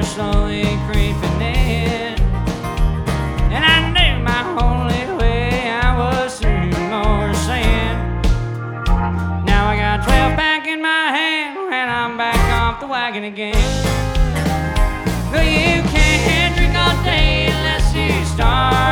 were slowly creeping in, and I knew my only way I was through more sand. Now I got 12 back in my hand, and I'm back off the wagon again. Well, you can't drink all day unless you start